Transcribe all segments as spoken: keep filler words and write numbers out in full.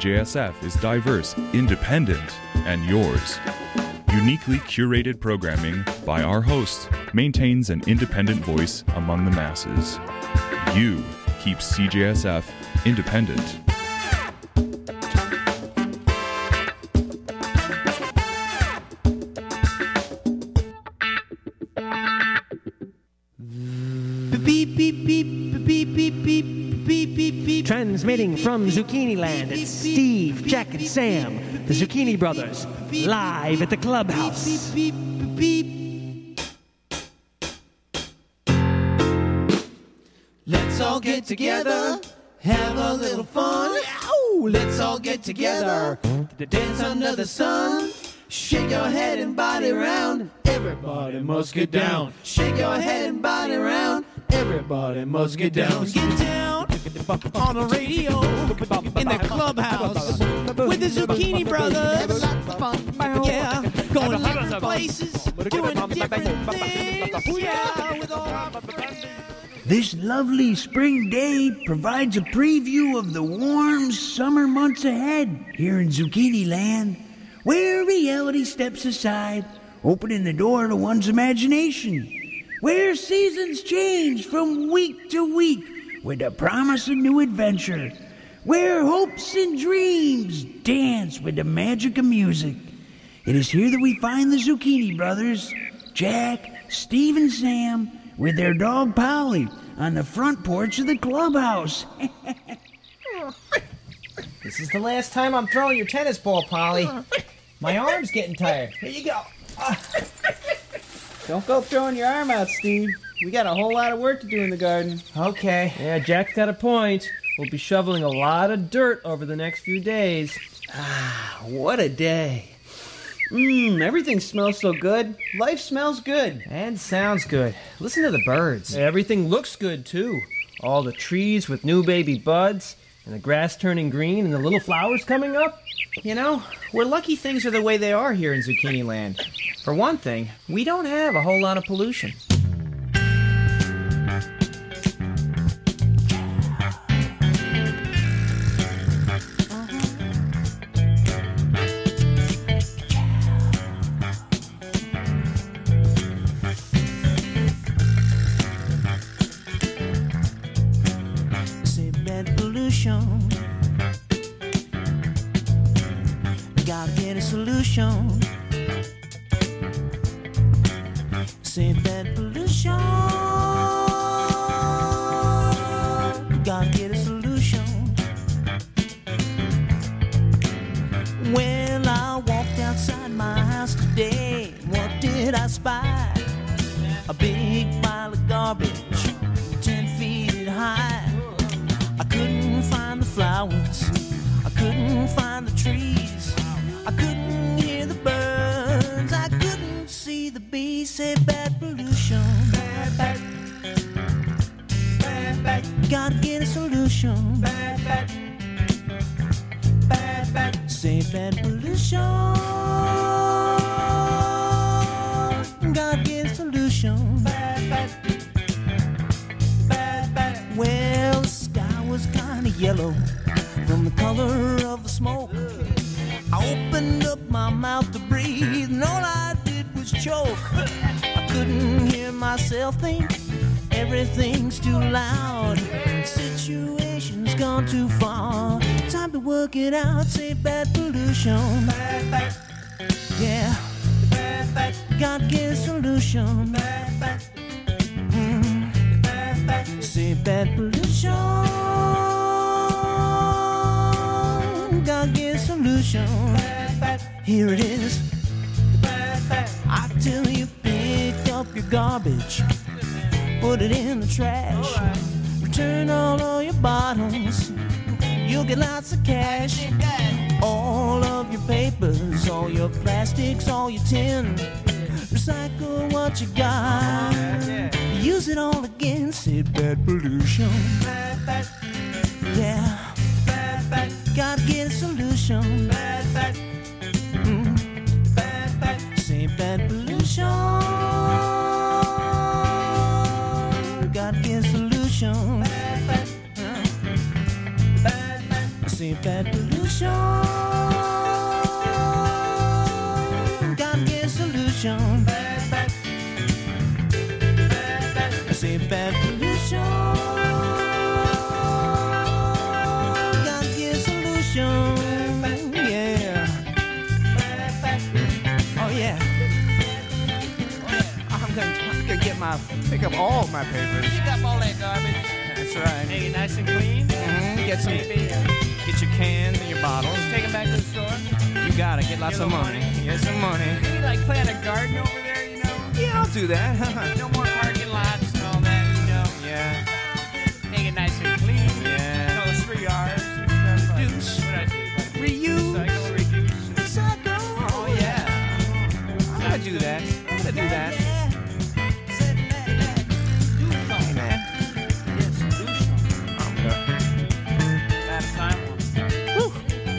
J S F is diverse, independent, and yours. Uniquely curated programming by our hosts maintains an independent voice among the masses. You keep C J S F independent. Beep, beep, beep, beep, beep, beep, beep, beep, beep. Transmitting from Zucchini Land, it's Steve, Jack, and Sam, the Zucchini Brothers, live at the clubhouse. Beep, beep, beep. Let's all get together, have a little fun. Ow! Let's all get together to dance under the sun. Shake your head and body round. Everybody must get down. Shake your head and body round. Everybody must get down. Get down on the radio in the clubhouse with the Zucchini Brothers. Yeah, going different places, doing different things. Yeah, with all. This lovely spring day provides a preview of the warm summer months ahead here in Zucchini Land, where reality steps aside, opening the door to one's imagination, where seasons change from week to week with the promise of new adventure, where hopes and dreams dance with the magic of music. It is here that we find the Zucchini Brothers, Jack, Steve, and Sam, with their dog Polly on the front porch of the clubhouse. This is the last time I'm throwing your tennis ball, Polly. My arm's getting tired. Here you go. Uh. Don't go throwing your arm out, Steve. We got a whole lot of work to do in the garden. Okay. Yeah, Jack's got a point. We'll be shoveling a lot of dirt over the next few days. Ah, what a day. Mmm, everything smells so good. Life smells good. And sounds good. Listen to the birds. Everything looks good, too. All the trees with new baby buds, and the grass turning green, and the little flowers coming up. You know, we're lucky things are the way they are here in Zucchini Land. For one thing, we don't have a whole lot of pollution. Gotta get a solution. Save that pollution. Gotta get a solution. Well, I walked outside my house today. What did I spy? A big pile of garbage, ten feet high. I couldn't find the flowers. I couldn't find the trees. I couldn't hear the birds. I couldn't see the bees. Say bad pollution. Bad, bad. Bad, bad. Gotta get a solution. Bad, bad. Bad, bad. Say bad pollution. Gotta get a solution. Bad, bad. Bad, bad. Well, the sky was kinda yellow from the color of the smoke. I opened up my mouth to breathe, and all I did was choke. I couldn't hear myself think, everything's too loud. Situation's gone too far, time to work it out. Say bad pollution. Bad, bad. Yeah. Bad, bad. Gotta get a solution. Bad, bad. Mm. Bad, bad. Say bad pollution. Gotta get a solution. Here it is. I tell you, pick up your garbage, put it in the trash. Return all of your bottles, you'll get lots of cash. All of your papers, all your plastics, all your tin. Recycle what you got, use it all again. Say bad pollution. Yeah. Gotta get a solution. Bad, bad. Mm. Bad, bad. Say bad pollution. Gotta get a solution. Bad, bad. Uh. Bad, bad. Say bad pollution. say bad pollution got your solution. Yeah. Oh yeah. I'm gonna, I'm gonna get my pick up all of my papers. Pick up all that garbage. That's right. Make it nice and clean. Mm-hmm. Get some. Maybe, uh, Get your cans and your bottles. take them back to the store. You got it. Get lots Get a of little money. money. Get some money. Maybe like plant a garden over there, you know? Yeah, I'll do that. No more parking lots and all that, you know? Yeah. Make it nice and clean. Yeah. No, it's three R's. What Reduce. did I say? Reuse. Recycle, reduce. Recycle. Oh yeah. I'm gonna do that. I'm gonna do that. Hey man. Yes, solution. Okay. Last time. Whew.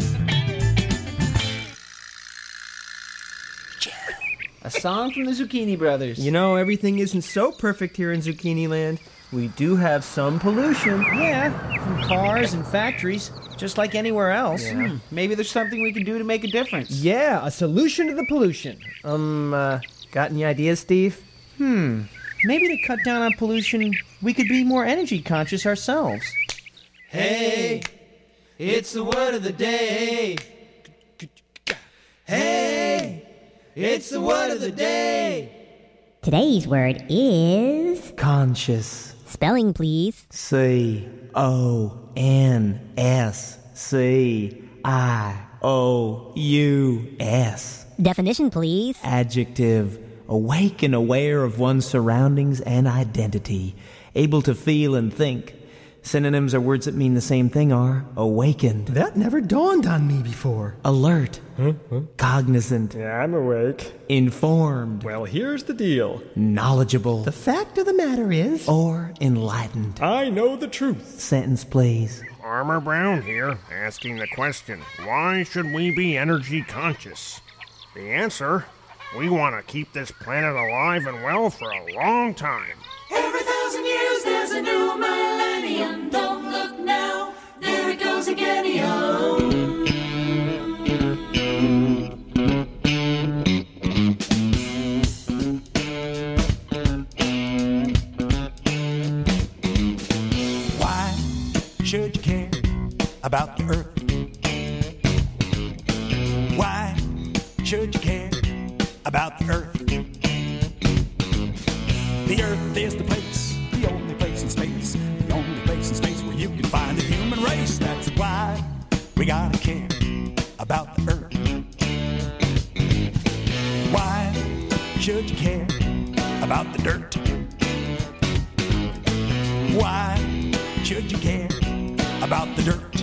A song from the Zucchini Brothers. You know, everything isn't so perfect here in Zucchini Land. We do have some pollution. Yeah, from cars and factories, just like anywhere else. Yeah. Hmm, Maybe there's something we can do to make a difference. Yeah, a solution to the pollution. Um, uh, got any ideas, Steve? Hmm. Maybe to cut down on pollution, we could be more energy conscious ourselves. Hey, it's the word of the day. Hey, it's the word of the day. Today's word is... Conscious. Spelling, please. C O N S C I O U S. Definition, please. Adjective. Awake and aware of one's surroundings and identity. Able to feel and think. Synonyms are words that mean the same thing are awakened, That never dawned on me before. alert, cognizant, Yeah, I'm awake. informed, Well, here's the deal. knowledgeable, The fact of the matter is... or enlightened. I know the truth. Sentence, please. Farmer Brown here, asking the question, why should we be energy conscious? The answer, we want to keep this planet alive and well for a long time. Every thousand years there's a new millennium. Don't look now, there it goes again, yo. Why should you care about the earth? Why should you care about the earth? The earth is the place, the only place in space, the only place in space where you can find the human race. That's why we gotta care about the earth. Why should you care about the dirt? Why should you care about the dirt?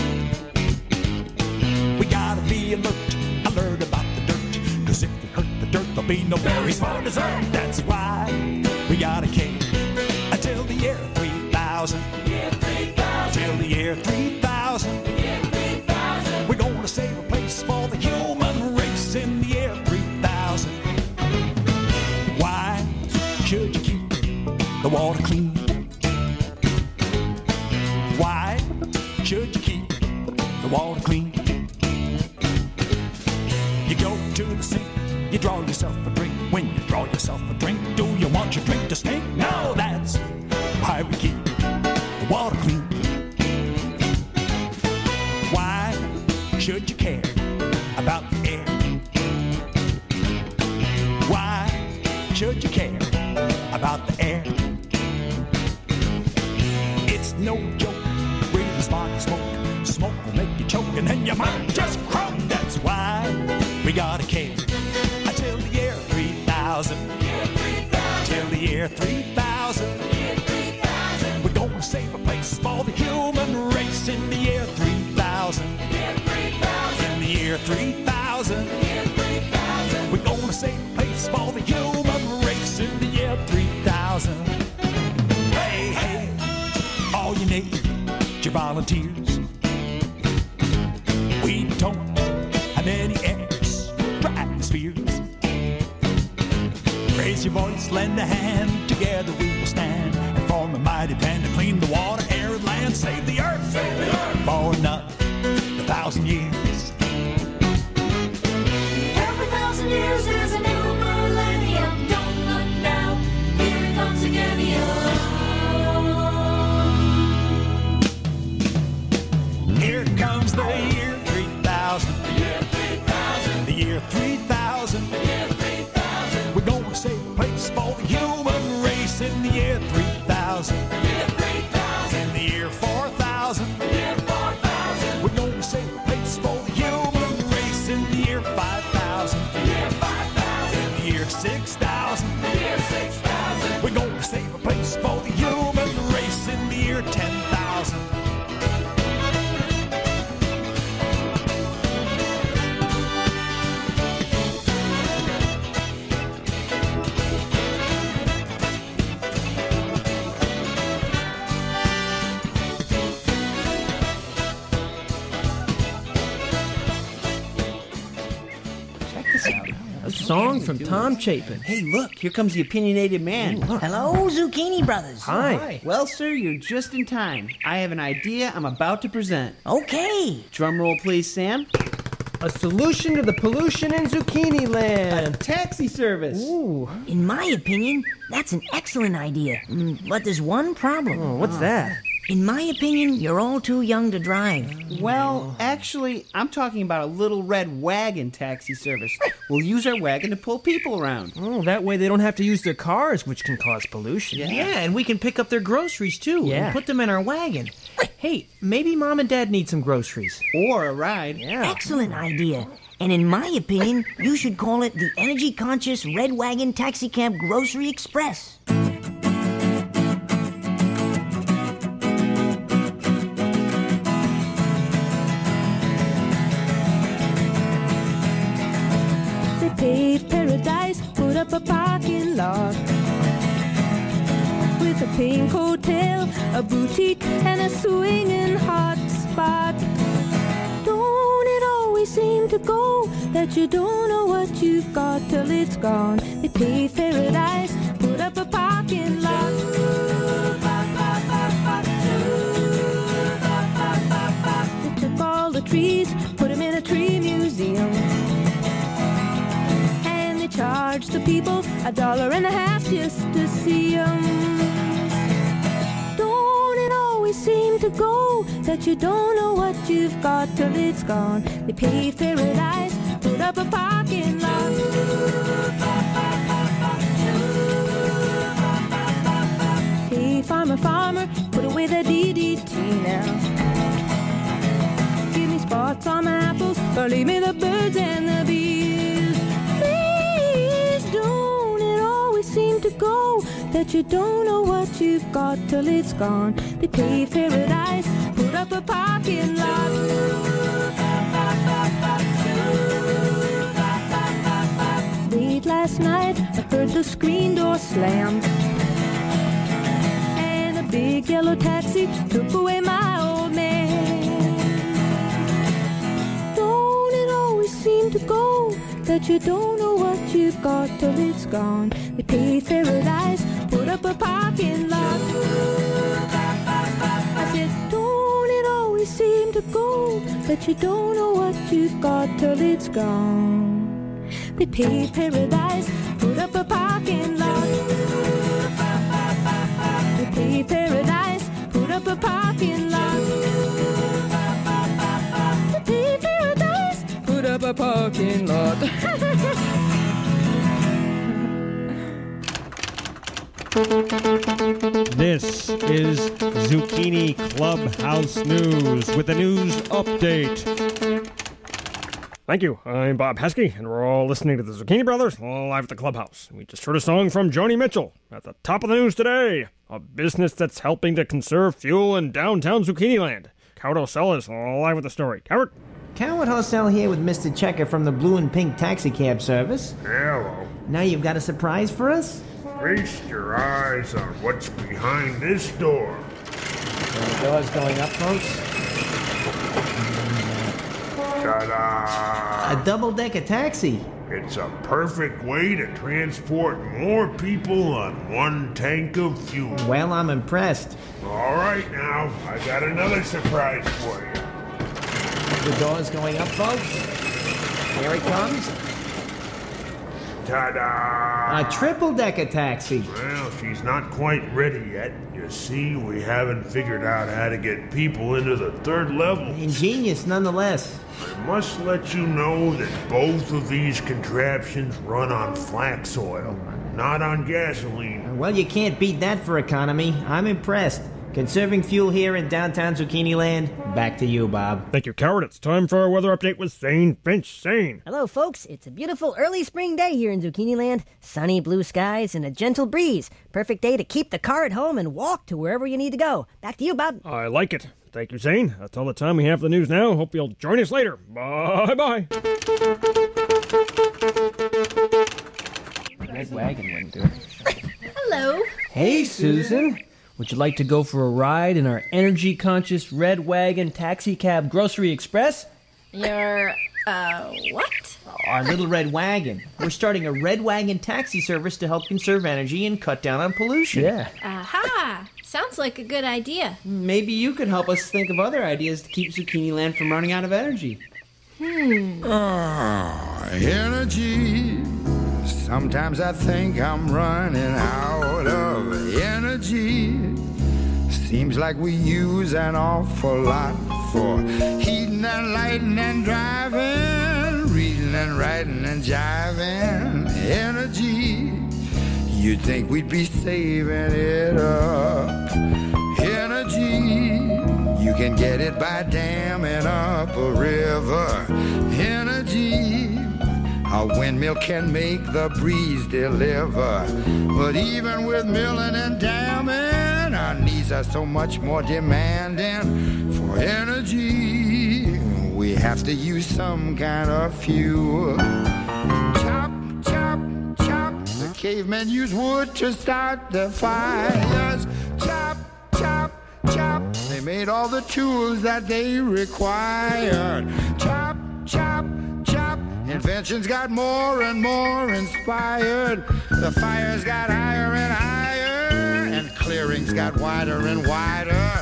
We gotta be alert, alert about the dirt. Cause if we hurt the dirt, there'll be no berries for dessert. That's why we gotta care until the year three thousand. Till the year three thousand. We're gonna save a place for the human race in the year three thousand. Why should you keep the water clean? Why should you keep the water clean? You go to the sink, you draw yourself a drink. When you draw yourself a drink, do you want your drink to stink? No, that's why we keep the water clean. Why should you care about the air? Why should you care about the air? It's no joke, breathing sparky smoke. Smoke will make you choke and then your mind just croak. That's why we gotta care until the year three thousand. Till the year three thousand. We're gonna save a place for the human race in the year three thousand. In the year three thousand. We're gonna save a place for the human race in the year three thousand. Hey, hey, all you need, your volunteers. We don't have any extra atmospheres. Raise your voice, lend a hand, together we will stand and form a mighty band to clean the water, air, and land. Save the earth, save the earth for another thousand years. Every thousand years there's a new millennium. Don't look now, here it comes again, yo. thousand. Year three thousand. In the year four thousand. Year four thousand. We're going to save a place for the human race in the year five thousand. Year five thousand. In the year six thousand. Year six thousand. We're going to save a place for the human race in the year ten thousand. A song from Tom Chapin. Hey, look, here comes the opinionated man. Hello, Zucchini Brothers. Hi. Well, sir, you're just in time. I have an idea I'm about to present. Okay. Drum roll, please, Sam. A solution to the pollution in Zucchini Land. Taxi service. Ooh. In my opinion, that's an excellent idea. Mm, but there's one problem. Oh, what's that? In my opinion, you're all too young to drive. Well, actually, I'm talking about a little red wagon taxi service. We'll use our wagon to pull people around. Oh, that way they don't have to use their cars, which can cause pollution. Yeah, and we can pick up their groceries, too, Yeah. and put them in our wagon. Hey, maybe Mom and Dad need some groceries. Or a ride. Yeah. Excellent idea. And in my opinion, you should call it the Energy Conscious Red Wagon Taxi Cab Grocery Express. Paved paradise, put up a parking lot with a pink hotel, a boutique, and a swinging hot spot. Don't it always seem to go that you don't know what you've got till it's gone? They paved paradise, put up a parking lot. They took all the trees, put them in a tree museum. Charge the people a dollar and a half just to see them. Don't it always seem to go that you don't know what you've got till it's gone? They paved paradise, put up a parking lot. Hey, farmer, farmer, put away the D D T now. Give me spots on my apples, or leave me the birds and the bees. Seem to go that you don't know what you've got till it's gone. They paved paradise, put up a parking lot. Late last night, I heard the screen door slam, and a big yellow taxi took away my old man. Don't it always seem to go that you don't know what you've got till it's gone? They paved paradise, put up a parking lot. I said, don't it always seem to go that you don't know what you've got till it's gone? They paved paradise, put up a parking lot. They paved paradise, put up a parking lot. They paved paradise, put up a parking lot. This is Zucchini Clubhouse News with a news update. Thank you. I'm Bob Heskey, and we're all listening to the Zucchini Brothers live at the Clubhouse. We just heard a song from Joni Mitchell at the top of the news today. A business that's helping to conserve fuel in downtown Zucchini Land. Coward Hosell is live with the story. Coward? Coward Hosell here with Mister Checker from the Blue and Pink Taxi Cab Service. Hello. Now you've got a surprise for us? Feast your eyes on what's behind this door. The door's going up, folks. Ta-da! A double-decker taxi. It's a perfect way to transport more people on one tank of fuel. Well, I'm impressed. All right, now, I got another surprise for you. The door's going up, folks. Here it comes. Ta-da! A triple-decker taxi. Well, she's not quite ready yet. You see, we haven't figured out how to get people into the third level. Ingenious, nonetheless. I must let you know that both of these contraptions run on flax oil. not on gasoline. Well, you can't beat that for economy. I'm impressed. Conserving fuel here in downtown Zucchini Land. Back to you, Bob. Thank you, Coward. It's time for our weather update with Zane Finch. Zane. Hello, folks. It's a beautiful early spring day here in Zucchini Land. Sunny blue skies and a gentle breeze. Perfect day to keep the car at home and walk to wherever you need to go. Back to you, Bob. I like it. Thank you, Zane. That's all the time we have for the news now. Hope you'll join us later. Bye-bye. Red wagon wouldn't do it. Hello. Hey, Susan. Would you like to go for a ride in our energy-conscious Red Wagon Taxi Cab Grocery Express? Your, uh, what? Our little red wagon. We're starting a Red Wagon taxi service to help conserve energy and cut down on pollution. Yeah. Aha! Sounds like a good idea. Maybe you could help us think of other ideas to keep Zucchini Land from running out of energy. Hmm. Ah, energy. Sometimes I think I'm running out of energy. Seems like we use an awful lot for heating and lighting and driving, reading and writing and jiving. Energy. You'd think we'd be saving it up. Energy. You can get it by damming up a river. Energy. A windmill can make the breeze deliver. But even with milling and damming, our needs are so much more demanding. For energy, we have to use some kind of fuel. Chop, chop, chop. The cavemen used wood to start the fires. Chop, chop, chop. They made all the tools that they required. Chop, chop, chop. Inventions got more and more inspired. The fires got higher and higher, and clearings got wider and wider.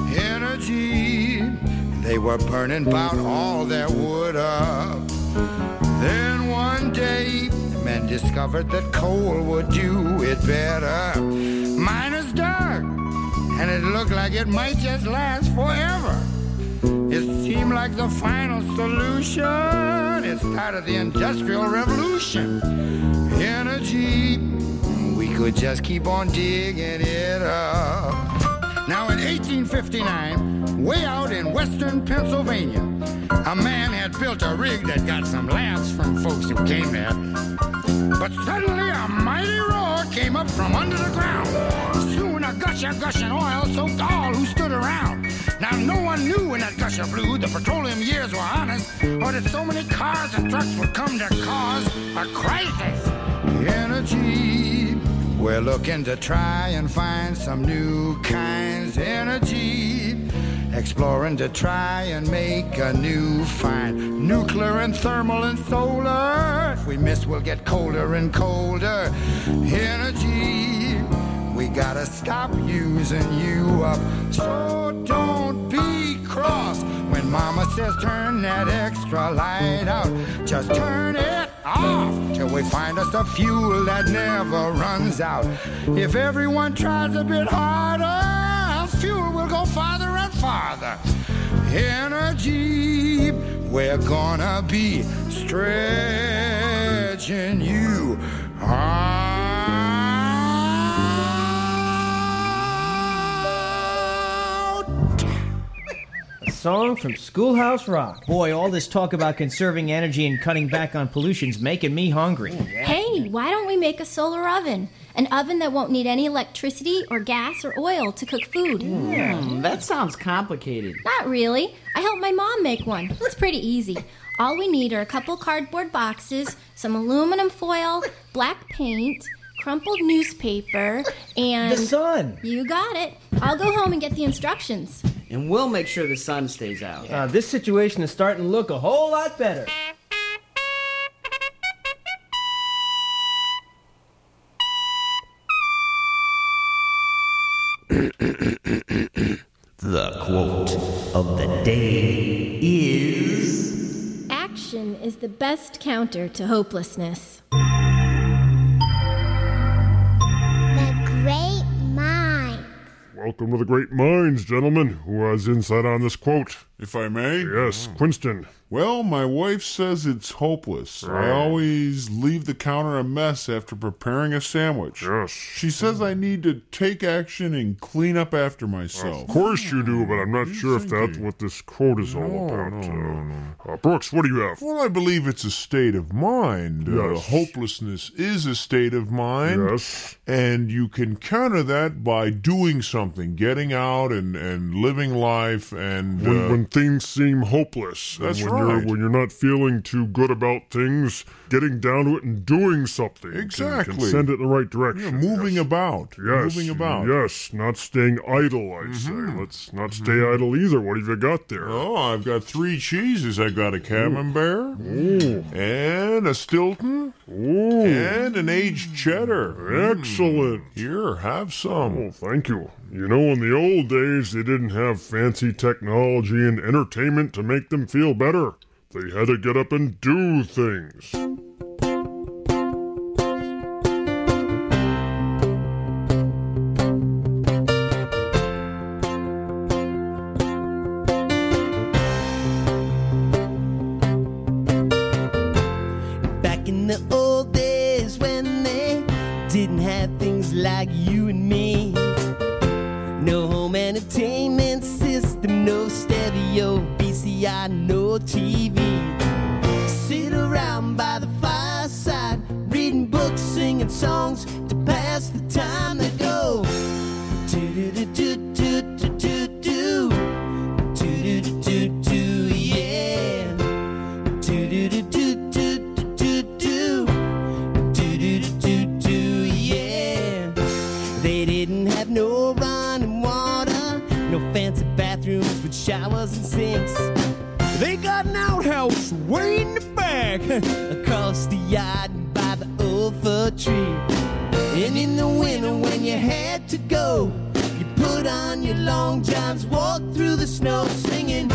Energy, they were burning about all their wood up. Then one day, men discovered that coal would do it better. Miners dug, and it looked like it might just last forever. It seemed like the final solution. It started the Industrial Revolution. Energy, we could just keep on digging it up. Now in eighteen fifty-nine, way out in western Pennsylvania, a man had built a rig that got some laughs from folks who came there. But suddenly a mighty roar came up from under the ground. Soon a gush of gushing oil soaked all who stood around. Now no one knew when that gusher blew the petroleum years were honest, or that so many cars and trucks would come to cause a crisis. Energy, we're looking to try and find some new kinds. Energy, exploring to try and make a new find. Nuclear and thermal and solar. If we miss, we'll get colder and colder. Energy, we gotta stop using you up. So don't be cross when mama says turn that extra light out. Just turn it off till we find us a fuel that never runs out. If everyone tries a bit harder, fuel will go farther and farther. Energy, we're gonna be stretching you out. A song from Schoolhouse Rock. Boy, all this talk about conserving energy and cutting back on pollution's making me hungry. Hey, why don't we make a solar oven? An oven that won't need any electricity or gas or oil to cook food. Mm, that sounds complicated. Not really. I helped my mom make one. It's pretty easy. All we need are a couple cardboard boxes, some aluminum foil, black paint, crumpled newspaper, and... The sun! You got it. I'll go home and get the instructions. And we'll make sure the sun stays out. Uh, this situation is starting to look a whole lot better. The quote of the day is... Action is the best counter to hopelessness. The Great Mind. Welcome to the Great Minds, gentlemen. Who has insight on this quote? If I may? Yes, Quinston. Well, my wife says it's hopeless. I Right. always leave the counter a mess after preparing a sandwich. Yes. She says I need to take action and clean up after myself. Of course you do, but I'm not sure if that's what this quote is all about. no, uh, no, no. Uh, Brooks, what do you have? Well, I believe it's a state of mind. Uh, Yes. hopelessness is a state of mind. Yes. And you can counter that by doing something, getting out and, and living life. And When, uh, when things seem hopeless, That's and when right. You're, when you're not feeling too good about things, getting down to it and doing something can- Exactly. can, send it in the right direction. Yeah, moving yes. about. Yes, Moving about. Yes, not staying idle, I say. Let's not stay idle either. What have you got there? Oh, I've got three cheeses. I got a Camembert, Ooh. and a Stilton, Ooh. and an aged cheddar. Excellent. Here, have some. Oh, thank you. You know, in the old days, they didn't have fancy technology and entertainment to make them feel better. They had to get up and do things. Back in the old days when they didn't have things like you and me. No home entertainment system, no stereo, V C R, no T V. Sit around by the fireside, reading books, singing songs to pass the time that go. Do-do-do-do-do-do-do. Do-do-do-do-do, yeah. Do-do-do-do-do-do-do. Do-do-do-do-do, yeah. They didn't have no running water, no fancy bathrooms with showers and sinks. They got an outhouse way in the back, across the yard and by the old fir tree. And in the winter when you had to go, you put on your long johns, walk through the snow singing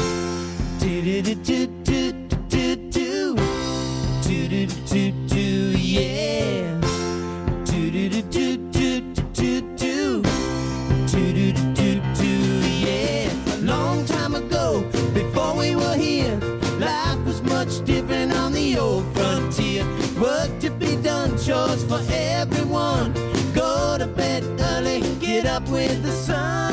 do-do-do-do-do-do-do. Do-do-do-do-do, yeah. Do-do-do-do-do-do-do. Do-do-do-do-do, yeah. A long time ago, before we were here, life was much different on the old frontier. Work to be done, chores for everyone. Go to bed early, get up with the sun.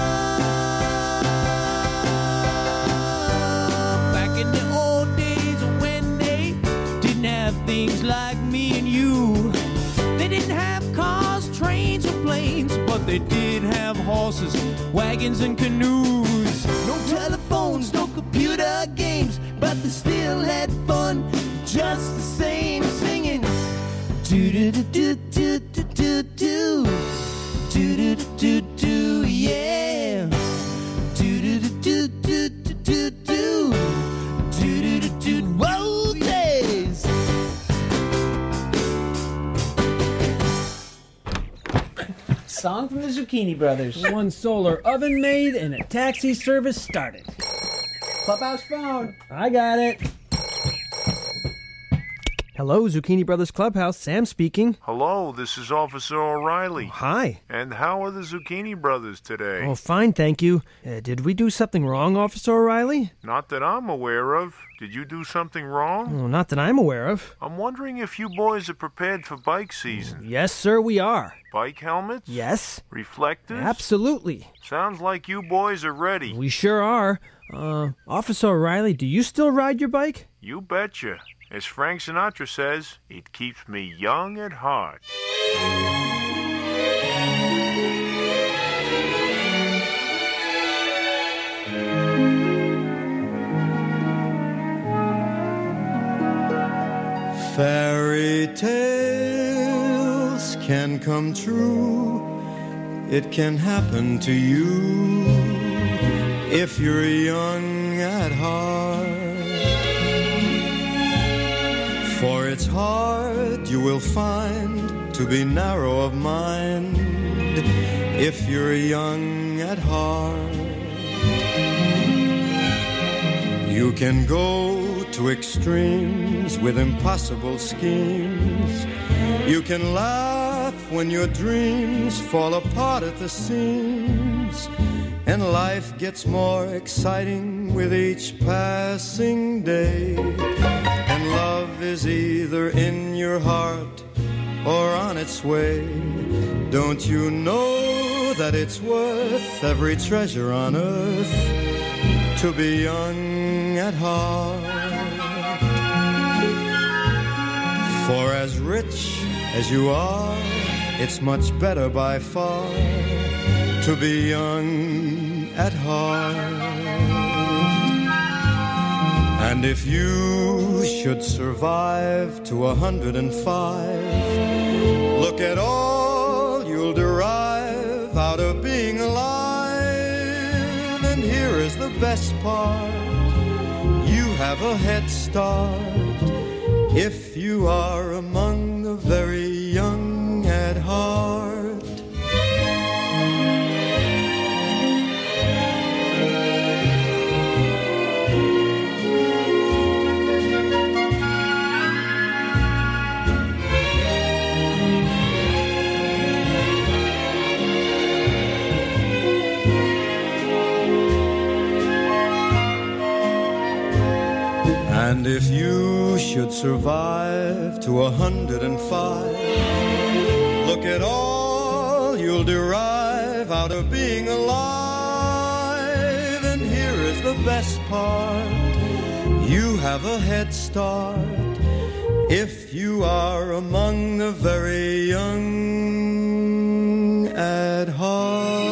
Back in the old days when they didn't have things like me and you. They didn't have cars, trains, or planes, but they did have horses, wagons, and canoes. No telephones, no computer games, but they still had fun just the same, singing do-do-do-do-do-do-do. Do-do-do-do-do, yeah. Do-do-do-do-do-do-do. Do-do-do-do, whoa, days. Song from the Zucchini Brothers. One solar oven made and a taxi service started. Clubhouse phone. I got it. Hello, Zucchini Brothers Clubhouse. Sam speaking. Hello, this is Officer O'Reilly. Hi. And how are the Zucchini Brothers today? Oh, fine, thank you. Uh, did we do something wrong, Officer O'Reilly? Not that I'm aware of. Did you do something wrong? Oh, not that I'm aware of. I'm wondering if you boys are prepared for bike season. Yes, sir, we are. Bike helmets? Yes. Reflectors? Absolutely. Sounds like you boys are ready. We sure are. Uh, Officer O'Reilly, do you still ride your bike? You betcha. As Frank Sinatra says, it keeps me young at heart. Fairy tales can come true. It can happen to you if you're young at heart. For it's hard, you will find, to be narrow of mind if you're young at heart. You can go to extremes with impossible schemes. You can laugh when your dreams fall apart at the seams. and life gets more exciting with each passing day. And love is either in your heart or on its way. Don't you know that it's worth every treasure on earth to be young at heart? For as rich as you are, it's much better by far to be young at heart. And if you should survive to a hundred and five, look at all you'll derive out of being alive. And here is the best part, you have a head start if you are among the very young at heart. And if you should survive to a hundred and five, look at all you'll derive out of being alive. And here is the best part, you have a head start if you are among the very young at heart.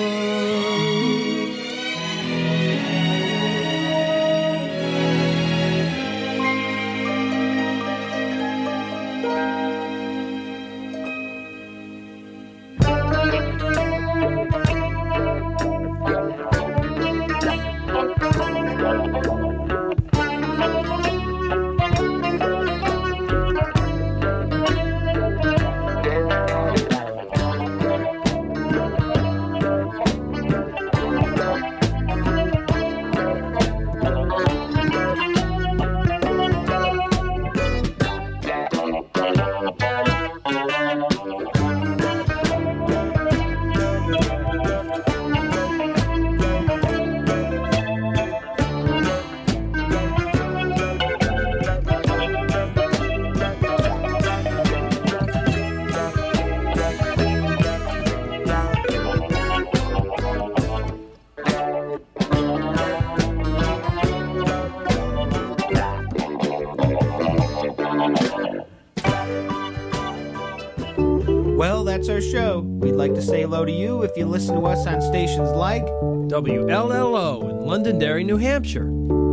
That's our show. We'd like to say hello to you if you listen to us on stations like W L L O in Londonderry, New Hampshire.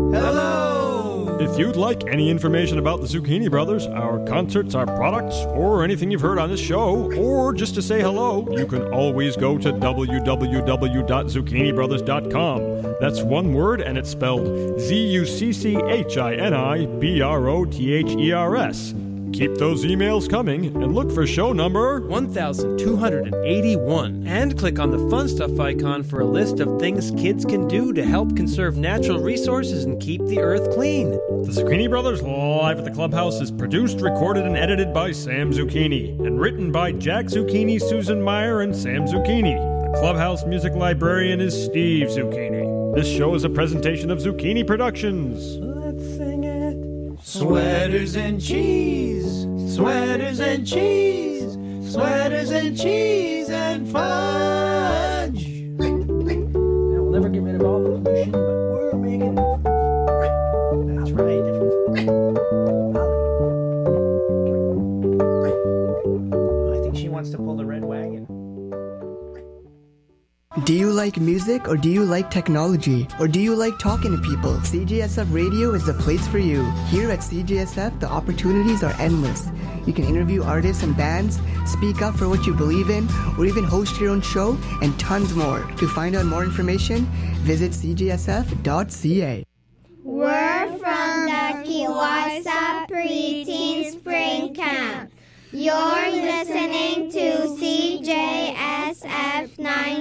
Hello! If you'd like any information about the Zucchini Brothers, our concerts, our products, or anything you've heard on this show, or just to say hello, you can always go to w w w dot zucchini brothers dot com. That's one word, and it's spelled Z U C C H I N I B R O T H E R S. Keep those emails coming and look for show number one thousand two hundred eighty-one. And click on the Fun Stuff icon for a list of things kids can do to help conserve natural resources and keep the earth clean. The Zucchini Brothers Live at the Clubhouse is produced, recorded, and edited by Sam Zucchini and written by Jack Zucchini, Susan Meyer, and Sam Zucchini. The Clubhouse music librarian is Steve Zucchini. This show is a presentation of Zucchini Productions. Let's sing it. Sweaters and cheese, sweaters and cheese, sweaters and cheese and fudge. We'll never get rid of all the pollution, but we're making it. That's right. I think she wants to pull the red wagon. Do you like music, or do you like technology, or do you like talking to people? C G S F Radio is the place for you. Here at C G S F, the opportunities are endless. You can interview artists and bands, speak up for what you believe in, or even host your own show, and tons more. To find out more information, visit c g s f dot c a. We're from the Kiwasa Preteen Spring Camp. You're listening to C J S F nine